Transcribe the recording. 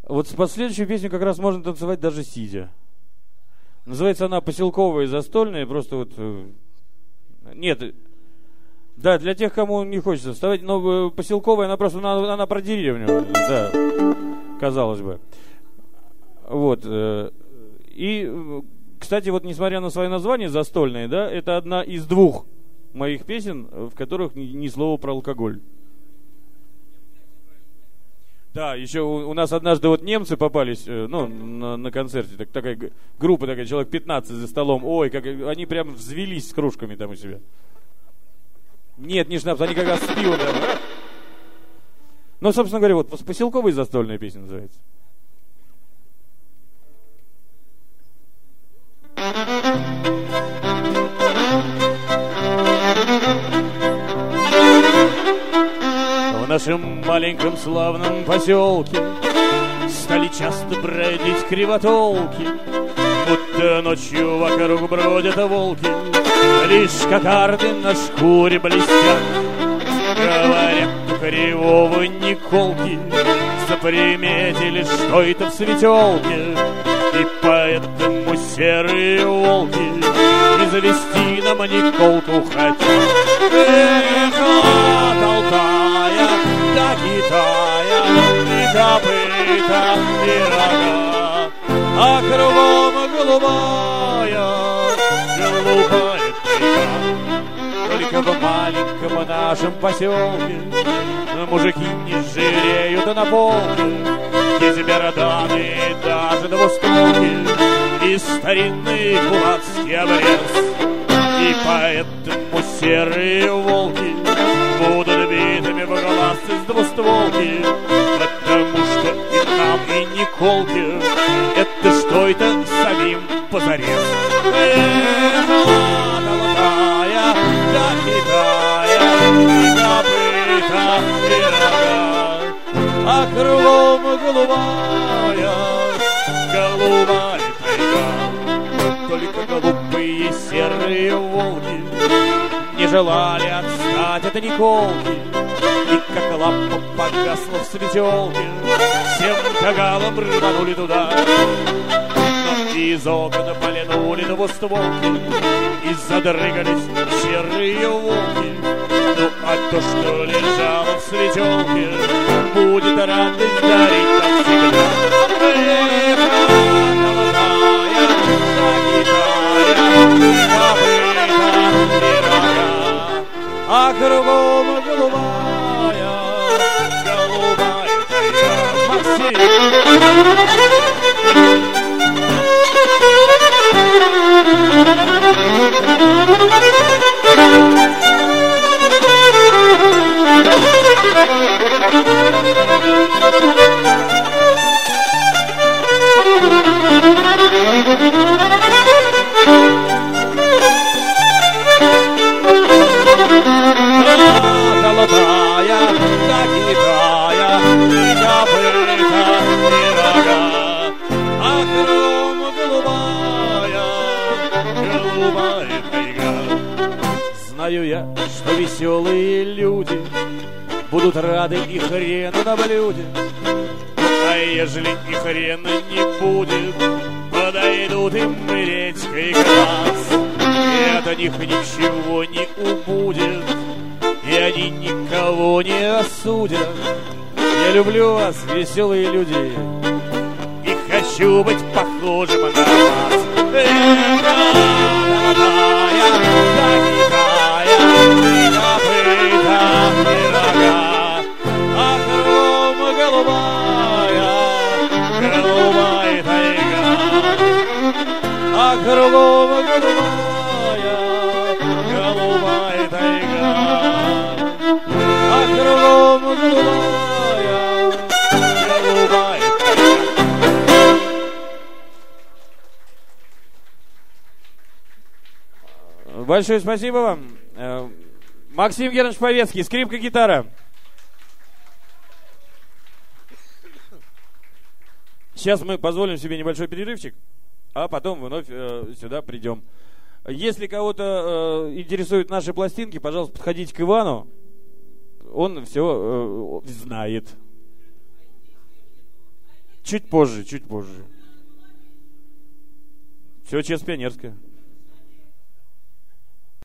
Вот под следующую песню как раз можно танцевать даже сидя. Называется она «Поселковая и застольная». Просто вот... Нет, да, для тех, кому не хочется вставать. Но поселковая, она просто, она про деревню. Да, казалось бы. Вот. И, кстати, вот несмотря на свое название «Застольная», да, это одна из двух моих песен, в которых ни слова про алкоголь. Да, еще у нас однажды вот немцы попались, ну, на концерте, такая группа, такая, человек 15 за столом. Ой, как они прям взвелись с кружками там у себя. Нет, не шнапс, они как раз с пивом. Ну, собственно говоря, вот поселковая застольная песня называется. В нашем маленьком славном поселке стали часто бродить кривотолки, будто ночью вокруг бродят волки, лишь кокарды на шкуре блестят. Говорят, у кривого Николки заприметили, что это в светелке, и поэтому серые волки не завести нам Николку хотят. Толтая до Китая, и копыта, и рога, а кругом голубая река. Только в маленьком нашем поселке мужики не жиреют на полке, есть бородатые, даже двустволки, и старинный кулацкий обрез. И поэтому серые волки будут битыми в глаз из двустволки, потому что и нам, и Николке это что это самим позарез. Золотая до Китая, и копыта, и рога, а кругом голубая тайга. Только глупые серые волки не желали отстать от Николки, и как лампа погасла в светелке, всем кагалам рванули туда. Но из окна полянули двустволки, и задрыгались серые волки. Ну а то, что лежало в светелке, будет радость дарить навсегда. А кругом голубая тайга. Максим! Золотая до Китая, и копыта, и рога, а кругом голубая тайга. Знаю я, что веселые люди будут рады и хрену на блюде, а ежели и хрена не будет, подойдут им редька и квас, и от них ничего не убудет, и они никого не осудят. Я люблю вас, веселые люди, и хочу быть похожим на вас. Золотая до Китая, и копыта, и рога, а кругом голубая тайга, а кругом голубая тайга, а кругом голубая тайга. Большое спасибо вам. Максим Германович Повецкий, скрипка, гитара. Сейчас мы позволим себе небольшой перерывчик, а потом вновь сюда придем. Если кого-то интересуют наши пластинки, пожалуйста, подходите к Ивану. Он все знает. Чуть позже, чуть позже. Все честь пионерская.